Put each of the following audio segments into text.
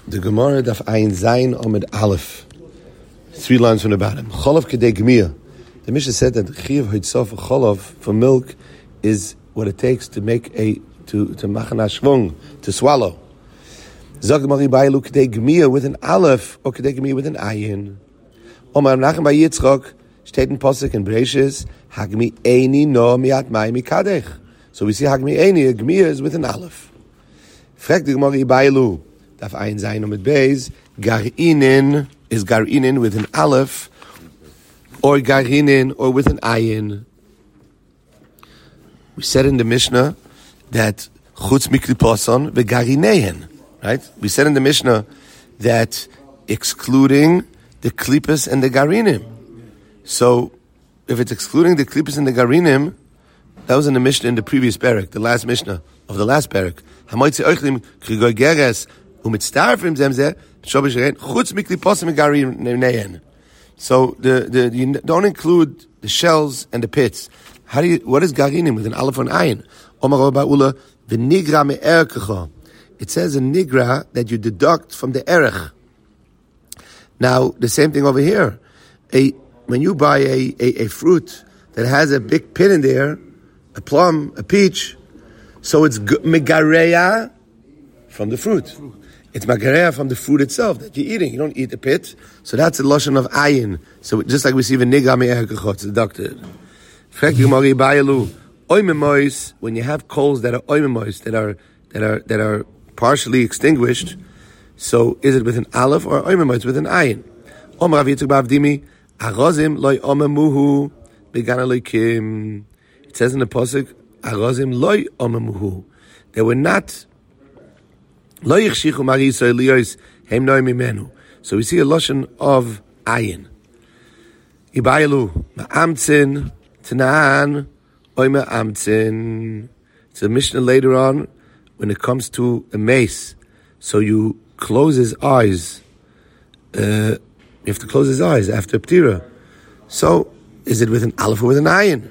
The Gemara daf Ayin Zayin Amud Aleph. 3 lines from the bottom. Cholov kedei gemia. The Mishnah said that Chiyav Hitzah for Cholov, for milk, is what it takes to make to machana shvung, to swallow. Zog Gemara Bailu kedei gemia with an Aleph, or kedei gemia with an Ayin. Omar Nachem by Yitzchok, steht in Posuk in Bereshis, Hagmi Eini no miat mai mikadech. So we see Hagmi Eini, a gemia is with an Aleph. Frag the Gemara Bailu. Daf Ayin Zayin Amud Beis, Gar'inin is Gar'inin with an Aleph, or Gar'inin, or with an Ayin. We said in the Mishnah that Chutz Mikliposon veGar'inein, right? We said in the Mishnah that excluding the Klippas and the Gar'inim. So, if it's excluding the Klippas and the Gar'inim, that was in the Mishnah in the previous parak, the last Mishnah of the last parak. Hamoitzi Oichlim Krigoy Geres. So you don't include the shells and the pits. What is garinim with an aleph and ayin? It says in nigra that you deduct from the erech. Now the same thing over here. When you buy a fruit that has a big pit in there, a plum, a peach, so it's megareya from the fruit. It's magareya from the fruit itself that you're eating. You don't eat the pit. So that's a lotion of ayin. So just like we see the nigra me'erkechot, it's deducted. When you have coals that are oimemois, that are partially extinguished, so is it with an aleph or oimemois with an ayin? It says in the pasuk, arozim loy omemuhu. They were not. So we see a lotion of ayin. Ibayilu ma'amtzin tanan oy ma'amtzin. It's a Mishnah later on when it comes to a mace. So you close his eyes. You have to close his eyes after ptira. So is it with an aleph or with an ayin?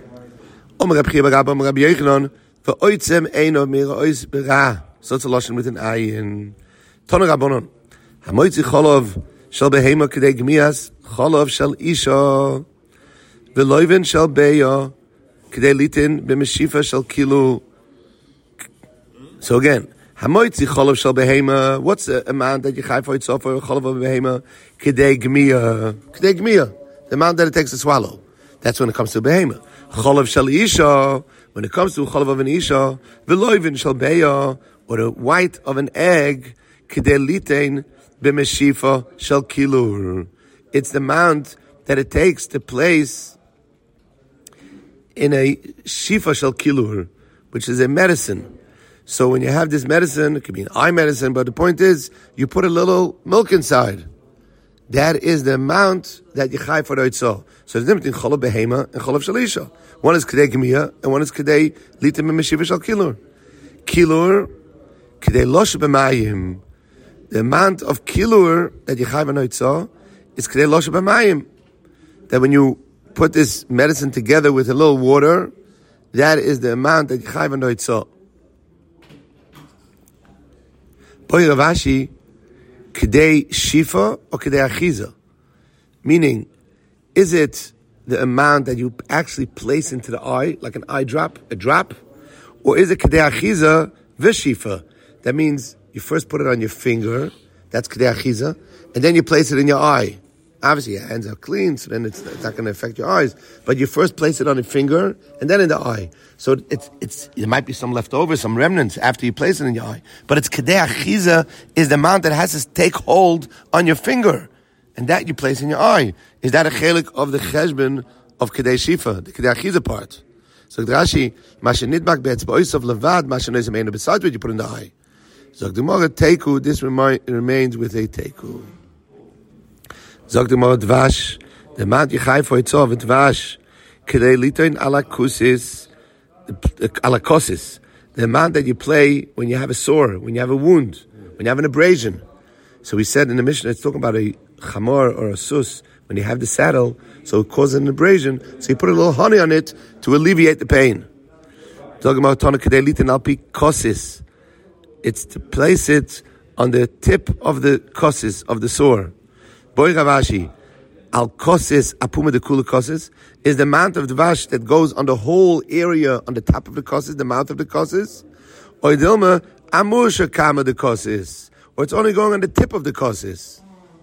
So it's a lotion with an ayin. Tana Rabbanon. Hamoitzi cholov shel behema kedei gemias, cholov shel isha, veloiven shel beya, kedei litin b'meshifa shel kilu. So again, hamoitzi cholov shel behema, what's the amount that you chai for itself for cholov of behema? Kedei gemia. Kedei gemia. The amount that it takes to swallow. That's when it comes to behema. Cholov shel isha, when it comes to cholov of an isha, veloiven shel beya, or the white of an egg, kedelitein b'meshifa shel kilur. It's the amount that it takes to place in a shifa shel kilur, which is a medicine. So when you have this medicine, it could be an eye medicine, but the point is, you put a little milk inside. That is the amount that you chai for the itzah. So there's a difference between cholov behema and cholov shel isha. One is kedei gemia, and one is kedei litin b'meshifa shel kilur. Kilur, the amount of kilur that you chayv anoitzah is kedei loshe b'mayim. That when you put this medicine together with a little water, that is the amount that you chayv anoitzah. Boy Ravashi, kedei shifa or kedei achiza? Meaning, is it the amount that you actually place into the eye, like an eye drop, a drop? Or is it kedei achiza v'shifa? That means you first put it on your finger, that's kedei achiza, and then you place it in your eye. Obviously your hands are clean, so then it's not going to affect your eyes. But you first place it on your finger, and then in the eye. So there might be some leftover, some remnants after you place it in your eye. But it's kedei achiza is the amount that has to take hold on your finger, and that you place in your eye. Is that a chelik of the cheshbon of kedei shifa, the kedei achiza part? So Rashi, mashe nidmak be'etz ba'ois of levad, mashe noizem einu besides what you put in the eye. Zog Gemara teiku, this remains with a teiku. Zog Gemara dvash, the amount you chai for itzov dvash, kedei litoin ala kosis, the amount that you play when you have a sore, when you have a wound, when you have an abrasion. So we said in the Mishnah, it's talking about a chamor or a sus, when you have the saddle, so it causes an abrasion, so you put a little honey on it to alleviate the pain. Talking about tana kedei litin alpi kosis. It's to place it on the tip of the kosis, of the sore. Boy Ravashi, al kosis apuma de kula kosis, is the amount of dvash that goes on the whole area on the top of the kosis, the mouth of the kosis. Or dilma amur kama de kosis, or it's only going on the tip of the kosis.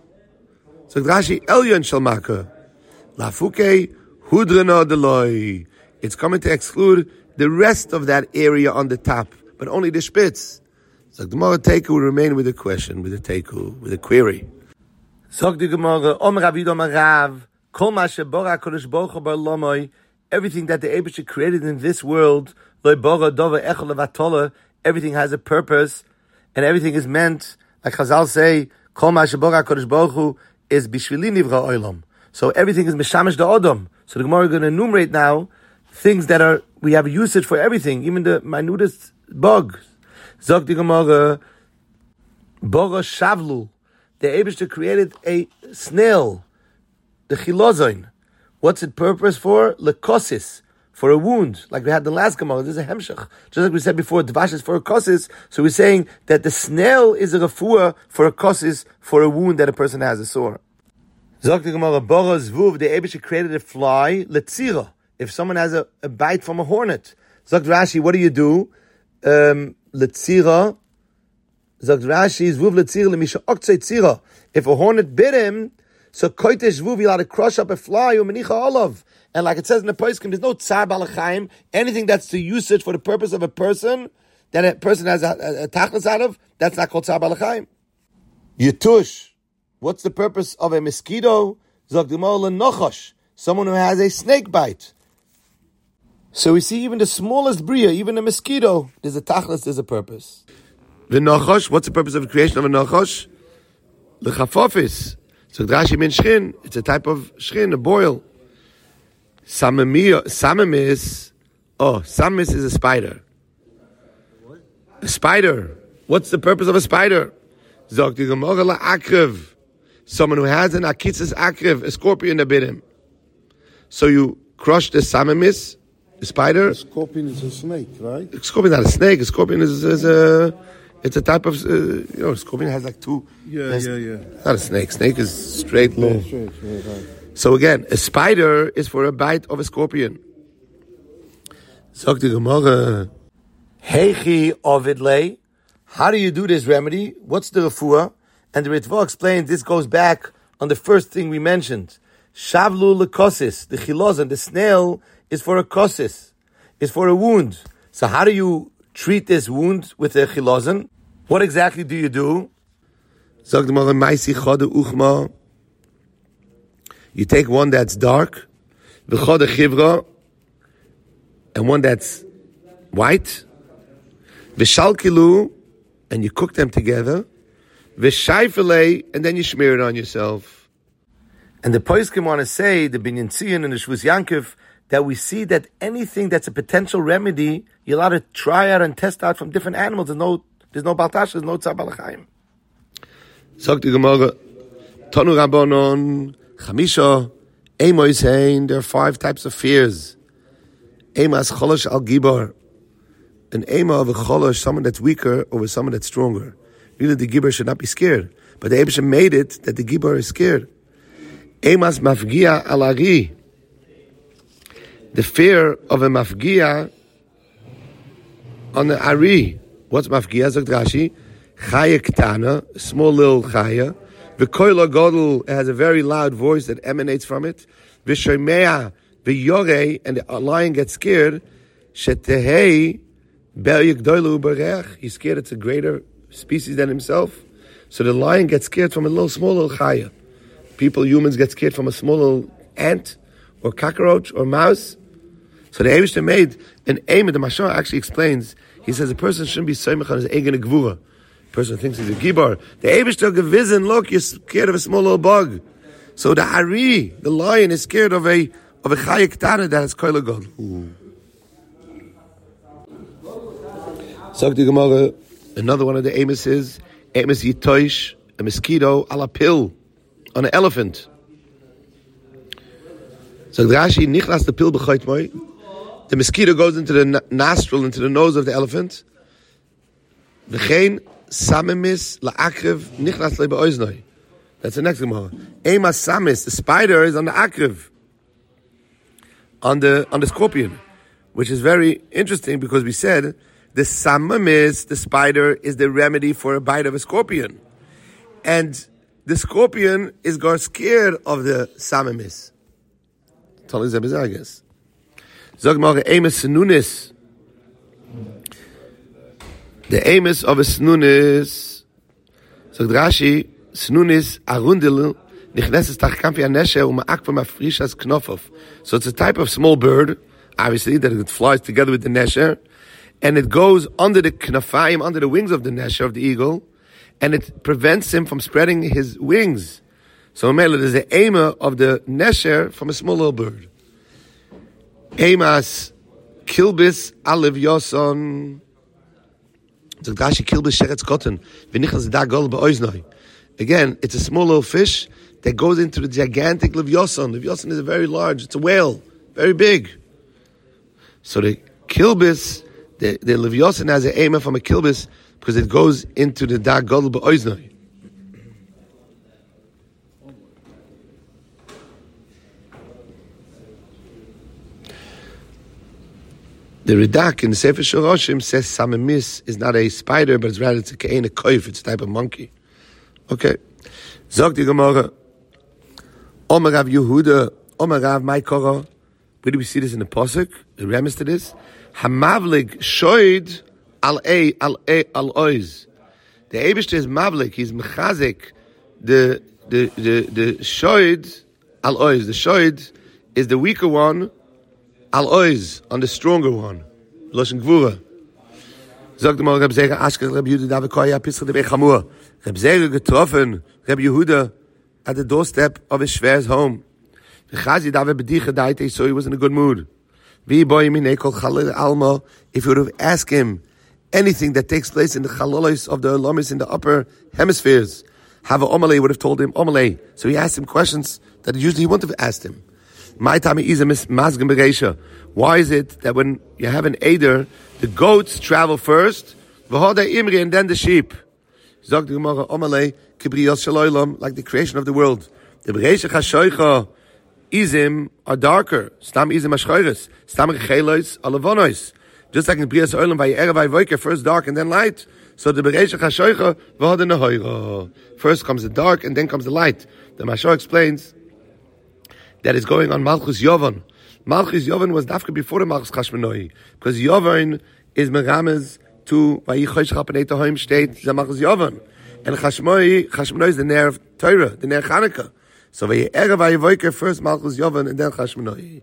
So Rashi elyon shalmaka lafuke hudrena deloi. It's coming to exclude the rest of that area on the top, but only the spitz. So the Gemara Teiku will remain with a question, with a Teiku, with a query. Zog the Gemara, Rav, Kol ma shebora HaKadosh Baruch Hu bar lomoi, everything that the Eibusher created in this world, lo bora dova echol levatola, everything has a purpose, and everything is meant, like Chazal say, Kol ma shebora HaKadosh Baruch Hu is bishvili nivra olam. So everything is mishamish da odom. So the Gemara is going to enumerate now things that are, we have usage for everything, even the minutest bugs. Zog the Gemara, Bora Shavlu, the Eibusher created a snail, the chilozoin. What's its purpose for? Lekosis, for a wound. Like we had the last Gemara, this is a hemshach. Just like we said before, dvash is for a kosis, so we're saying that the snail is a refuah for a kosis, for a wound that a person has, a sore. Zog the Gemara, Bora Zvuv, the Eibusher created a fly, letzira, if someone has a bite from a hornet. Zog Rashi, what do? Letzira, Zog Rashi, Zvuv letzira lemisha oktzei tzira. If a hornet bit him, so koitesh Zvuv, you'll have to crush up a fly, or menicha olav. And like it says in the Poskim, there's no tsar balachayim, anything that's to usage for the purpose of a person, that a person has a tachlis out of, that's not called tsar balachayim. Yetush, what's the purpose of a mosquito? Zog Gemara lenochosh, someone who has a snake bite. So we see even the smallest bria, even a mosquito, there's a tachlis, there's a purpose. The nachosh, what's the purpose of the creation of a nachosh? The chafofis. So Rashi means shchin, it's a type of shchin, a boil. Samamis is a spider. What? A spider. What's the purpose of a spider? Zog the Gemara la'akriv. Someone who has an akitzis akriv, a scorpion that bit him. So you crush the samamis, the spider. A scorpion is a snake, right? A scorpion is not a snake. A scorpion is a... It's a type of, scorpion has like two. Yeah. Not a snake. Snake is straight, long. Yeah, straight, right. So again, a spider is for a bite of a scorpion. Zog the Gemara, Heichi ovidlei. How do you do this remedy? What's the refuah? And the Ritva explains this goes back on the first thing we mentioned. Shavlu lekosis, the chilozan, the snail is for a kosis, is for a wound. So how do you treat this wound with a chilozan? What exactly do you do? Zog the Gemara, Maisi chode uchma. You take one that's dark, v'chode chivra, and one that's white, v'shalkilu, and you cook them together, v'shayfilei, and then you smear it on yourself. And the Poskim want to say, the Binyan Tzion and the Shvus Yankov, that we see that anything that's a potential remedy, you're allowed to try out and test out from different animals. There's no baltash, there's no tzar balachayim. Zog the Gemara, Tonu Rabbanon, Chamisha, Eimois Hein, there are 5 types of fears. Eimas Cholosh al Gibar, an Eima of a Cholosh, someone that's weaker over someone that's stronger. Really, the Gibar should not be scared. But the Eibusher made it that the Gibar is scared. Eimas Mafgia al Ari, the fear of a Mafgia on the Ari. What's Mafgia? Zog Rashi, Chaya Ktana, a small little Chaya. V'koila Godel has a very loud voice that emanates from it. V'shomeya v'yorei, and the lion gets scared. Shetehei ber yigdoilu berech. He's scared it's a greater species than himself. So the lion gets scared from a small little chaya. Humans get scared from a small little ant or cockroach or mouse. So the Eibusher made an aim. The Mashar actually explains. He says a person shouldn't be soymech on his eigen gvura. Person thinks he's a gibar. The Eibusher gewizen, look, you're scared of a small little bug. So the Ari, the lion, is scared of a chaya ktana that has koila god. So the Gemara, another one of the Amos is Amos yitoish, a mosquito a la pill on an elephant. So the Rashi nichlas the pill b'chayt moi. The mosquito goes into the nostril, into the nose of the elephant. V'chein samimis la'akriv nichnas le'be'oznoi. That's the next Gemara. Ema samis, the spider is on the akriv, on the scorpion, which is very interesting because we said the samimis, the spider, is the remedy for a bite of a scorpion, and the scorpion is scared of the samimis. Totally zebizah, I guess. Zog Gemara, ema senunis. The amos of a snunis. So Rashi, snunis arundel nichneses tachkampi aneshe u'ma'akva mafrishas knofov. So it's a type of small bird, obviously, that it flies together with the nesher, and it goes under the knafayim, under the wings of the nesher, of the eagle, and it prevents him from spreading his wings. So there's the ema of the nesher from a small little bird. Emas kilbis alev yoson. Again, it's a small little fish that goes into the gigantic Leviosan. Leviosan is very large. It's a whale, very big. So the kilbis, the Leviosan has an aim from a kilbis because it goes into the Dag Gadol B'Oiznoi. The Ridak in the Sefer Shoroshim says Samimis is not a spider, but it's rather it's a koif, it's a type of monkey. Okay. Zog the Gemara. Omer Rav Yehuda, Omer Rav Maikora. Where do we see this in the Pasuk? The remes to this? Hamavlig shoyd al oiz. The Eibishter is mavlik, he's mechazik. The shoyd al oiz. The shoyd is the weaker one. Al oiz, on the stronger one. Loshen Gvura. Sagt the Reb Zera, Ashkel Reb Yehuda, David Koya, Pischa de Bechamur. Reb Zera getroffen, Reb Yehuda, at the doorstep of his Shver's home. The Chazi David Bedicha died, so he was in a good mood. Vi boy minei kol chalil alma, if you would have asked him anything that takes place in the chalolos of the Elamis in the upper hemispheres, Hava Omalei would have told him Omalei. So he asked him questions that usually he wouldn't have asked him. Why is it that when you have an Eder, the goats travel first, and then the sheep? Like the creation of the world. The Izim are darker. Stam Izim Ashchoiris. Stam Rechelois Alavonois. Just like in Brias Olam, first dark and then light. So the Bereishach HaShoicha, first comes the dark and then comes the light. The Mashor explains that is going on Malchus Yovan. Malchus Yovan was dafka before the Malchus Chashmonoi, because Yovan is Merames to Vayichosh Chapanei Tohoim state the Malchus Yovan, and Chashmonoi is the Ner of Torah, the Ner Chanukah. So Vayivoike first Malchus Yovan and then Chashmonoi.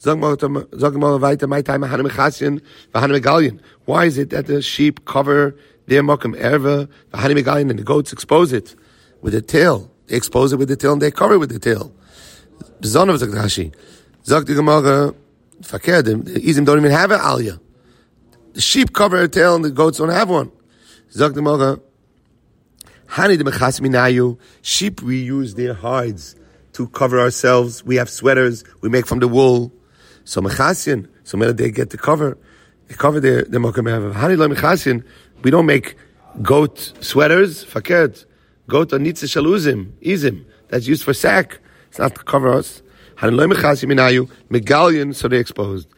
Why is it that the sheep cover their Mokum Erva, V'hanim Megalyin, and the goats expose it with the tail? They expose it with the tail and they cover it with the tail. The son of Rashi. Zog the Gemara, Fakir, the Izim don't even have an aliyah. The sheep cover a tail and the goats don't have one. Zog the Gemara, Hani de mechas minayu. Sheep, we use their hides to cover ourselves. We have sweaters we make from the wool. So mechasien, so when they get the cover, they cover their mokum erev. Hani lo mechasien, we don't make goat sweaters. Fakir, goat on nitze shaluzim, izim. That's used for sack. It's not to cover us. Medallion, so they're exposed.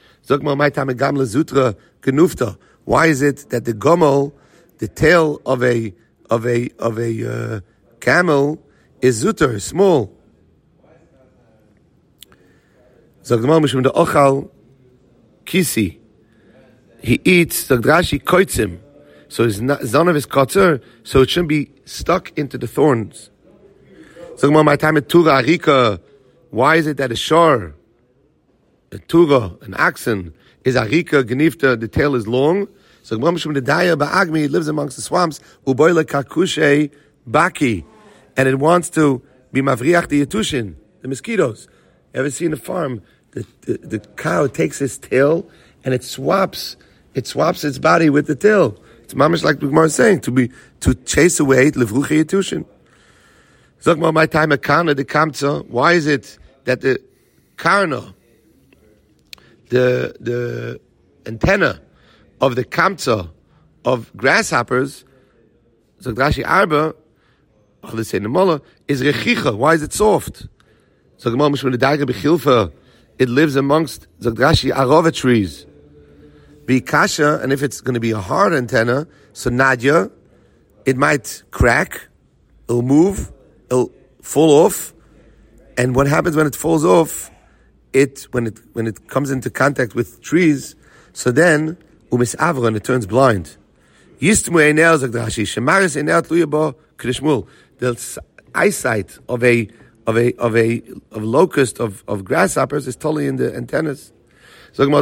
Why is it that the gomel, the tail of a camel, is zuter, small? Kisi. He eats the Rashi koitzim, so it's none of his kotzer, so it shouldn't be stuck into the thorns. My time at Tura Arika, why is it that a shor, a Tura, an oxen, is Arika, Genifta, the tail is long? So the Daya Ba'agmi lives amongst the swamps, Uboila Kakushe Baki, and it wants to be Mavriach the Yatushin, the mosquitoes. You ever seen a farm? The cow takes its tail and it swaps its body with the tail. It's mamish like the Gemara is saying, to chase away Levruche Yatushin. Sag mal, my time at Karna, the Kamza, why is it that the Karna, the antenna of the Kamza of grasshoppers So Rashi Arba, let's say Namala, is Rechicha. Why is it soft? So Gemara Mishmur Daiga Bechilfa, it lives amongst Rashi Arava trees. Be kasha, and if it's going to be a hard antenna, so Nadia, it might crack, it'll move, it'll fall off, and what happens when it falls off? When it comes into contact with trees, so then umis avron, it turns blind. Yistmu einel Rashi shemaris einel tluyabo krishmul. The eyesight of a locust of grasshoppers is totally in the antennas. So if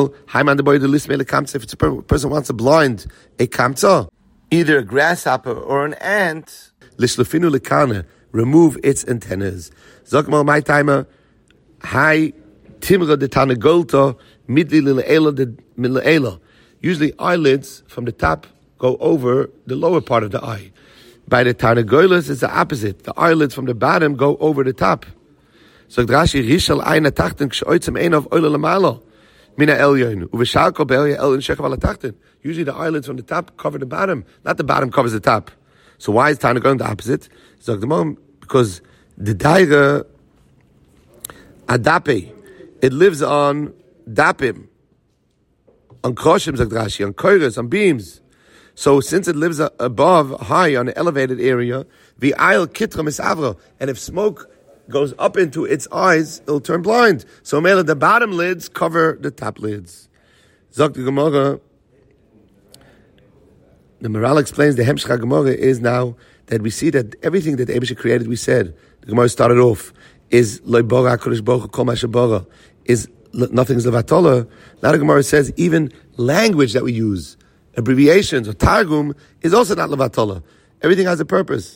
a person wants to blind a kamtza, either a grasshopper or an ant, lishlefinu lekana, remove its antennas. Zokmal my timer, hi timra de tanagolta midli lileela de mileela. Usually eyelids from the top go over the lower part of the eye. By the Tarnagolas, it's the opposite. The eyelids from the bottom go over the top. So Rashi Rishal Aina Tachten Kshoitzem Einov Oila Lamalo Mina Elyon Uveshalko Belia Elyon Shechavala Tachten. Usually the eyelids from the top cover the bottom, not the bottom covers the top. So why is Tarnagolam the opposite? So because the Daira Adape, it lives on Dapim, on Kroshim, Rashi, on Koiras, on beams. So since it lives above, high, on an elevated area, the aisle kitra misavra, and if smoke goes up into its eyes, it'll turn blind. So mele, the bottom lids cover the top lids. Zok the Gemara, the Maral explains the Hemshcha Gemara is now that we see that everything that Eibusha created, we said, the Gemara started off, is loibora kodesh bocha kol mashabora, is nothing's levatola. Now the Gemara says even language that we use, abbreviations or targum, is also not levatola. Everything has a purpose.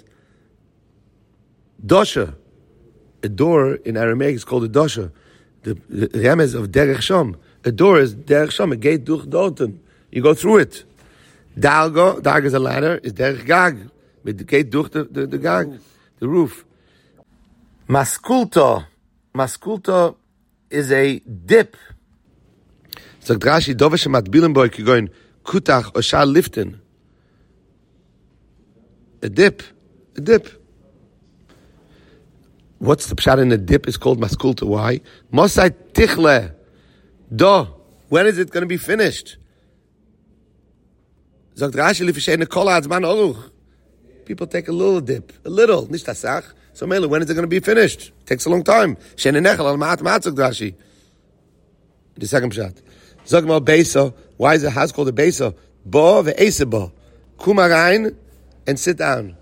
Dosha, a door in Aramaic is called a dosha. The remez of derech sham. A door is derech sham, a gate durch dorten. You go through it. Darga is a ladder, is derech gag. With the gate durch the gag, the roof. Maskulta is a dip. So Rashi Dovesh Matbilenboy going Kutach Oshal Liften. A dip. What's the pshat in a dip? Is called maskulta. Why? Mosai tichle. Do. When is it going to be finished? Sagt Rashi Lifishein Kol Ha'azman Oruch. People take a little dip, nicht tasach. So Mele, when is it going to be finished? It takes a long time. Shein nechel al ma'at Zog Rashi. The second pshat. Zog mal beisa. Why is the house called a beisa? Bo ve'eseba. Kuma rein and sit down.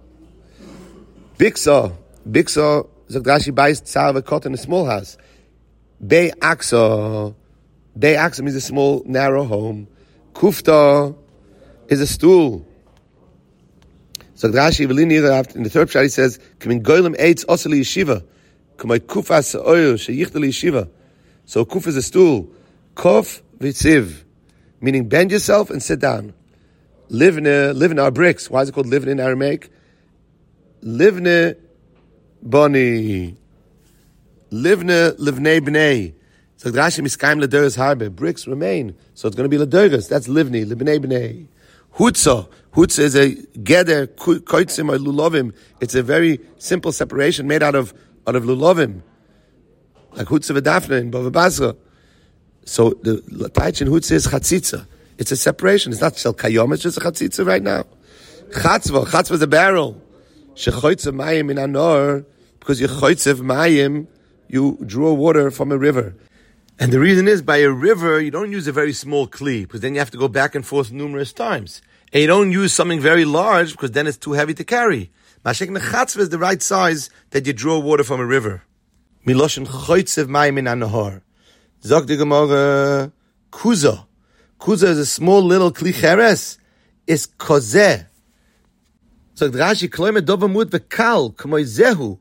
Biksa, Zog Rashi buys tzar v'kot in a small house. Bei aksa means a small, narrow home. Kufta is a stool. So Rashi in the third pshat he says, "Kamin goylem eitz oseli yeshiva, kamay kufa sa'oyer sheyichteli yeshiva." So kuf is a stool, kof v'tziv, meaning bend yourself and sit down. Livne are bricks. Why is it called livne in Aramaic? Livne boni, livnei bnei. So Rashi miskaim lederes harbe. Bricks remain, so it's going to be lederes. That's livnei bnei. Hutza is a geder koitzim or lulovim. It's a very simple separation made out of lulovim, like hutza v'dafna in Bava Basra. So the taich in hutza is chatzitza. It's a separation. It's not shel kayom. It's just a chatzitza right now. Chatzva is a barrel. Shechoitza mayim in anor, because you choitzev mayim, you draw water from a river. And the reason is, by a river, you don't use a very small kli, because then you have to go back and forth numerous times. And you don't use something very large, because then it's too heavy to carry. Mashek nechatzva is the right size that you draw water from a river. Miloshen choitzev mayim in anahar. Zog the Gemara, kuza. Kuza is a small little kli cheres. Is kozeh. Zog Rashi, kloime dovamut v'kal, k'moi zehu.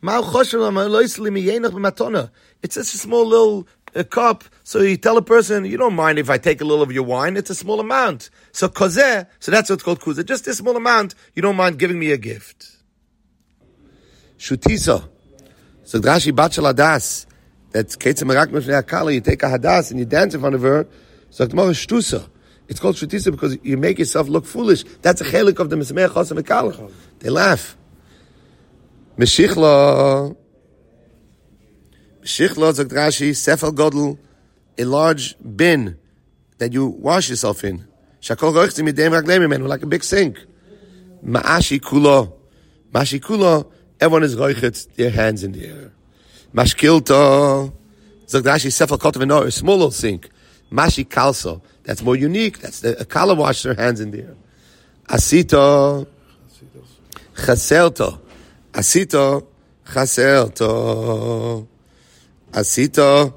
It's just a small little cup, so you tell a person, you don't mind if I take a little of your wine, it's a small amount. So kozeh, so that's what's called kuzeh, just a small amount, you don't mind giving me a gift. Shutisa. So Rashi Bachel Hadas, that's Ketzem Merak Mefnei HaKala, you take a Hadas and you dance in front of her, so Gemara Shtusa. It's called Shrutisa because you make yourself look foolish. That's a chelik of the Mesameach Chosam Mekalach. They laugh. Meshichla, Zog Rashi, Sefel Godel, a large bin that you wash yourself in. Shakol Rochzim Yidem Ragleim, like a big sink. Ma'ashi Kula, everyone is roichet their hands in the air. Mashkilta, Zog Rashi, Sefel Kotav, a small little sink. Mashi Kalso, that's more unique. That's a kala wash their hands in the air. Asita, Chaserto. Asita, Chaserto. Asita,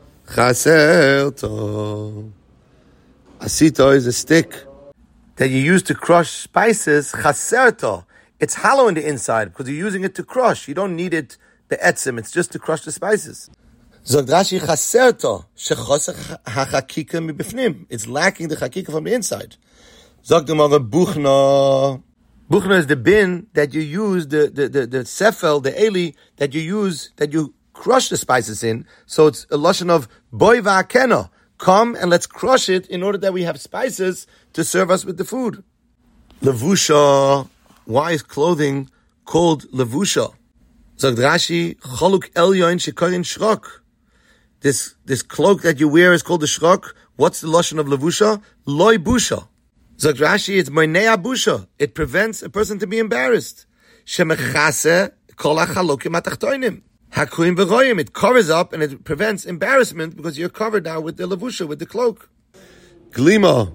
Chaserto. Asita is a stick that you use to crush spices. Chaserto. It's hollow in the inside because you're using it to crush. You don't need it be'etzim. It's just to crush the spices. Zog Rashi chaserto shechosach hachakika mibifnim. It's lacking the chakika from the inside. Zog Gemara buchna. Buchna is the bin that you use, the sefel, the eli that you use, that you crush the spices in. So it's a lashon of boy va'akeno. Come and let's crush it in order that we have spices to serve us with the food. Levusha. Why is clothing called levusha? Zog Rashi choluk elyon shekorin shrok. This cloak that you wear is called the shrok. What's the lashon of levusha? Loy busha. Zog Rashi, it's moinea busha. It prevents a person to be embarrassed. Shemechase kol hachalokim atachtoinim. Hakuim v'royim. It covers up and it prevents embarrassment because you're covered now with the levusha, with the cloak. Glima.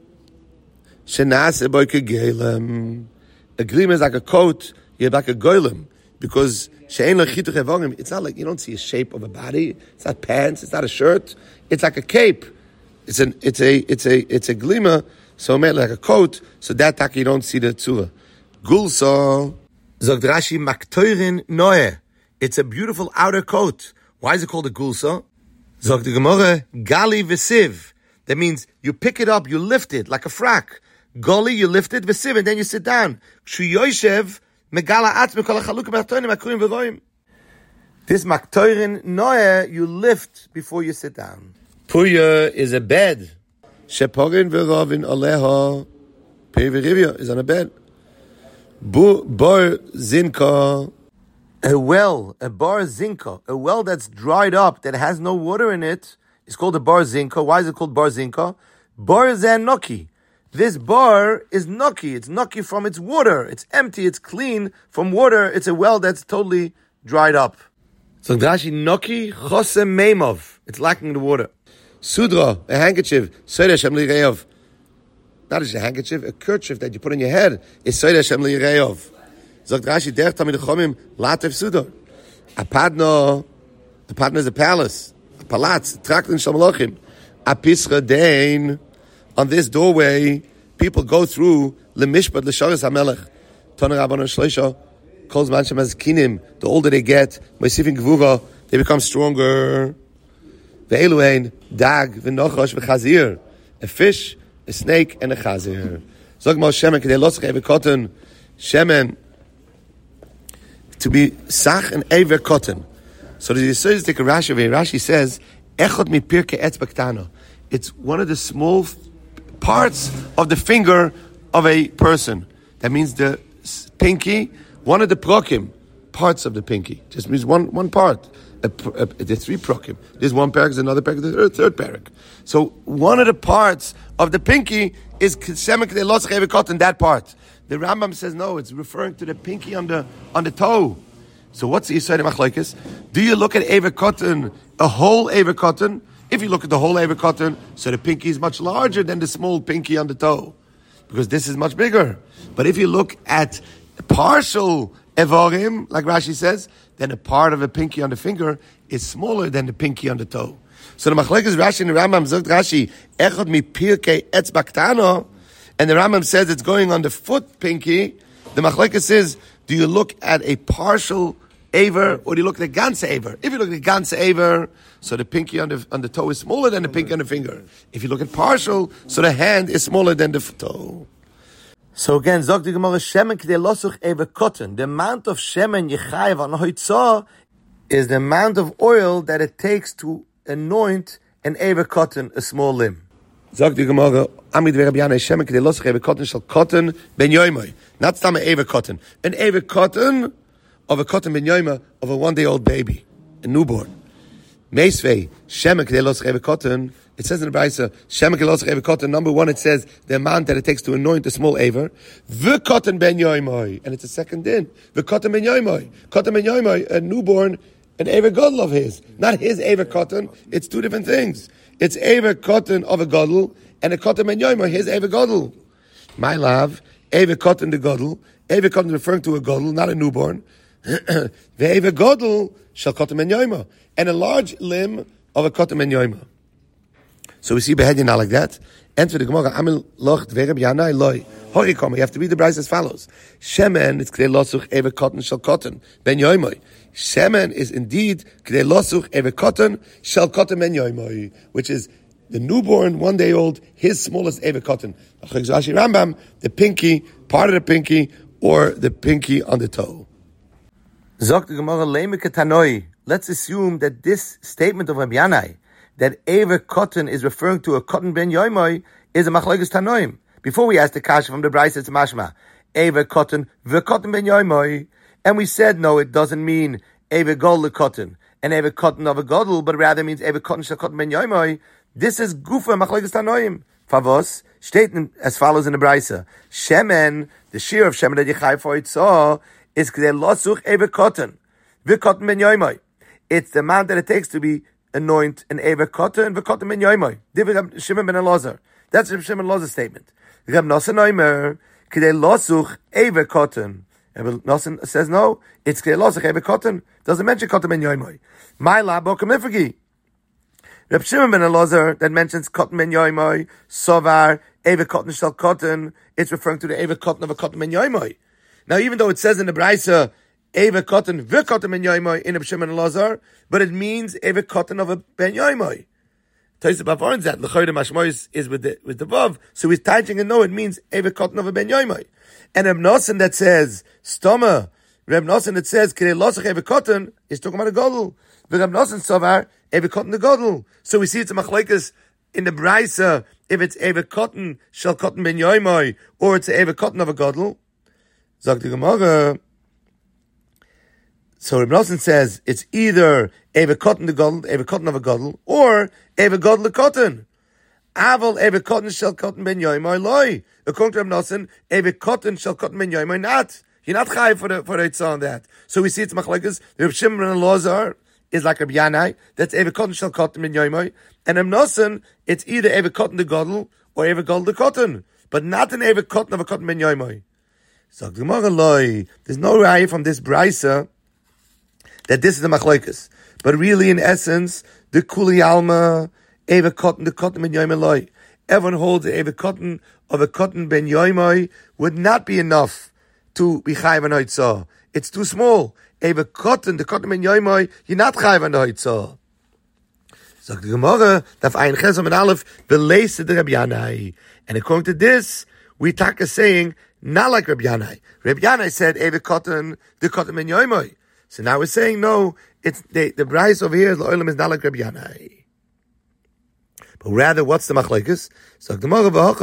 Shenase boy kegelem. A glima is like a coat. You're like a golem. Because it's not like you don't see a shape of a body. It's not pants. It's not a shirt. It's like a cape. It's a glima. So made like a coat. So that tak you don't see the tzura. Gulsa Zog Rashi maktoirin noe. It's a beautiful outer coat. Why is it called a gulsa? Zog the Gemara gali v'siv. That means you pick it up, you lift it like a frak. Gali, you lift it v'siv, and then you sit down. Kshu yoshev. This maktoirin noe you lift before you sit down. Puya is a bed. Sheporin v'rovin aleha. Pei v'rivya is on a bed. Bar zinka. A well, a bar zinka, a well that's dried up, that has no water in it, is called a bar zinka. Why is it called bar zinka? Bar zan noki. This bar is nucky. It's nucky from its water. It's empty. It's clean from water. It's a well that's totally dried up. So Rashi nucky chosem meimov. It's lacking the water. Sudra, a handkerchief. Soida shem li'reov. Not just a handkerchief, a kerchief that you put on your head is soida shem li'reov. So Rashi derech tamid chomim latev sudra. A padno is a palace, a palats, traktin shel malachim. A pischa dein. On this doorway, people go through lemishpat l'sharis hamelech. Tana Rabbanan Shleisha calls manchem as kinim. The older they get, moisifin gvura, they become stronger. Ve'eluein dag v'nochosh v'chazir, a fish, a snake, and a chazir. Zog mal shemen k'dei losach ever cotton shemen to be sach and ever cotton. So the Yisraelis take a Rashi over here. Rashi says echot mi pirke etz baktano. It's one of the small parts of the finger of a person. That means the pinky, one of the prokim, parts of the pinky. Just means one part. There's three prokim. There's one parak, there's another parak, there's a third parak. So one of the parts of the pinky is cotton, that part. The Rambam says no, it's referring to the pinky on the toe. So what's the Yisrael Machlekes? Do you look at Ever Cotton, a whole Ever Cotton? If you look at the whole Ever Cotton, so the pinky is much larger than the small pinky on the toe, because this is much bigger. But if you look at partial Evarim, like Rashi says, then a part of a pinky on the finger is smaller than the pinky on the toe. So the Machlekes Rashi and the Rambam sagt Rashi, Echad mi pirkei etz baktano, and the Rambam says it's going on the foot pinky. The Machlekes says, do you look at a partial Aver, or do you look at the ganze Aver? If you look at the ganze Aver, so the pinky on the toe is smaller than the pinky on the finger. If you look at partial, so the hand is smaller than the toe. So again, Zog the Gemara, Shemen k'dei losuch Ever cotton. The amount of Shemen Yechayev on hoitzah is the amount of oil that it takes to anoint an Ever cotton, a small limb. Sagt die Gemara, Amid ve Rabbi Yanai Shemen kedei losach eve cotton shall cotton ben yoimai. Not stam eve cotton. An eve cotton of a cotton ben yoimai of a one-day-old baby, a newborn. Meisvei Shemen kedei losach eve cotton. It says in the Brisa, Shemen kedei losach eve cotton. Number one, it says the amount that it takes to anoint a small aver. The cotton ben yoimai, and it's a second din. The cotton ben yoimai. Cotton ben yoimai, a newborn, an aver gadol of his, not his aver cotton. It's two different things. It's aver cotton of a gadol and a cotton ben yoimai, his aver gadol. My love, aver cotton the gadol. Aver cotton referring to a gadol, not a newborn. The aver gadol shall cotton ben yoimai, and a large limb of a cotton ben yoimai. So we see behedin like that. Enter the Gemara. Amil loch dvereb yanai loy. Horikoma. You have to read the Brisa as follows. Shemen it's k'dei losuch aver cotton shall cotton ben yoimai. Shemen is indeed k'dei losuch aver cotton shall cotton ben yoimai, which is the newborn, 1 day old, his smallest aver cotton. Rambam, the pinky, part of the pinky, or the pinky on the toe. Zok the Gemara leime ketanoi. Let's assume that this statement of Rabbi Yanai, that aver cotton is referring to a cotton ben yoimai, is a machlokes tanoim. Before we asked the kasha from the Brisa, it's mashma aver cotton v'cotton ben yoimai, and we said no, it doesn't mean aver gadol cotton and aver cotton of a gadol, but rather means aver cotton shel cotton ben yoimai. This is gufa machlokes tanoim. Favos statement as follows in the Brisa: Shemen, the shear of Shemen that you chai for it saw is k'dei losuch aver cotton v'cotton ben yoimai. It's the amount that it takes to be anoint an aver cotton v'cotton ben yoimai. Divrei Shimon ben Elazar. That's Shimon ben Elazar's statement. Reb Nosson Omer k'dei losuch aver cotton. Reb Nosson says no. It's k'dei losuch aver cotton. Doesn't mention cotton ben yoimai. My labo kamifagi. Reb Shimon ben Elazar that mentions cotton ben yoimai, sovar aver cotton shall cotton. It's referring to the aver cotton of a cotton ben yoimai. Now, even though it says in the Brisa aver cotton v'cotton ben yoimai in Reb Shimon ben Elazar, but it means aver cotton of a ben yoimai. Taisa Bavarns that l'choyre mashmois is with the vav, so he's touching and no, it means aver cotton of a ben yoimai. And Reb Nosson that says stoma, Reb Nosson that says k'dei losach aver cotton is talking about a gadol. Reb Nosson sovar aver cotton the gadol. So we see it's a machlokes in the Brisa if it's aver cotton shall cotton ben yoimai or it's aver cotton of a gadol. Zok the Gemara. So Reb Nosson says it's either aver cotton the gadol, aver cotton of a gadol, or aver gadol the cotton. Aval aver cotton shall cotton ben yoimai loy. According to Reb Nosson, aver cotton shall cotton ben yoimai not. You're not chayiv for the itzah on that. So we see it's machlokes. Reb Shimon ben Elazar is like Rabbi Yanai. That's aver cotton shall cotton ben yoimai. And Reb Nosson, it's either aver cotton the gadol or aver gadol the cotton, but not an aver cotton of a cotton ben yoimai. So Gemara loy. There's no raya from this brisa that this is the machlokes, but really, in essence, the kuli alma aver cotton, the cotton ben yoimai loy. Everyone holds the aver cotton of a cotton ben yoimai would not be enough to be chayiv on hoitzah. It's too small. Aver cotton, the cotton ben yoimai, you're not chayiv on the hoitzah. So the Gemara, daf ein chesam and aleph, beleised the Rabbi Yanai, and according to this, we take a saying not like Rabbi Yanai. Rabbi Yanai said aver cotton, the cotton ben yoimai. So now we're saying no. It's the Brisa over here. The oilam is not like Rabbi Yanai, but rather what's the machlokes? So the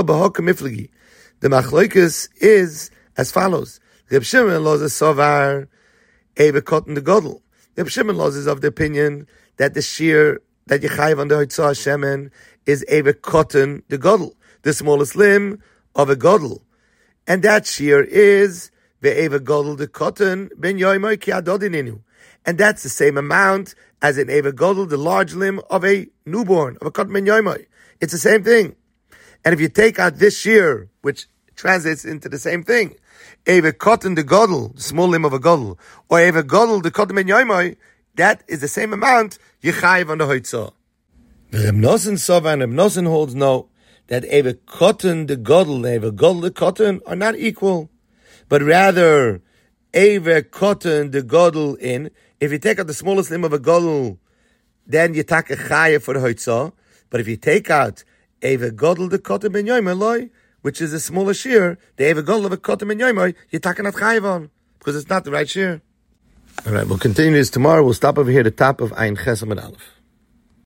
machlokes is as follows: Reb Shimon Elazar sovar aver cotton the gadol. Reb Shimon Elazar is of the opinion that the shear that you chayiv on the hoitzah shemen is aver cotton the gadol, the smallest limb of a gadol, and that shear is ve'aver gadol the cotton ben yoimai ki adodininu, and that's the same amount as an aver gadol, the large limb of a newborn of a cotton ben yoimai. It's the same thing. And if you take out this shear, which translates into the same thing, aver cotton the gadol, the small limb of a gadol, or aver gadol the cotton ben yoimai, that is the same amount you chayiv on the hoitzah. Reb Nosson Sova and Reb Nosson holds no, that aver cotton the gadol, aver gadol the cotton are not equal, but rather aver cotton the gadol in. If you take out the smallest limb of a gadol, then you take a chayiv for the hoitzah. But if you take out aver gadol the cotton ben yoimai loy, which is a smaller shear, the aver gadol of a cotton ben yoimai, you're taking not chayiv on because it's not the right shear. All right, we'll continue this tomorrow. We'll stop over here at the top of Ein Ches Amud Aleph.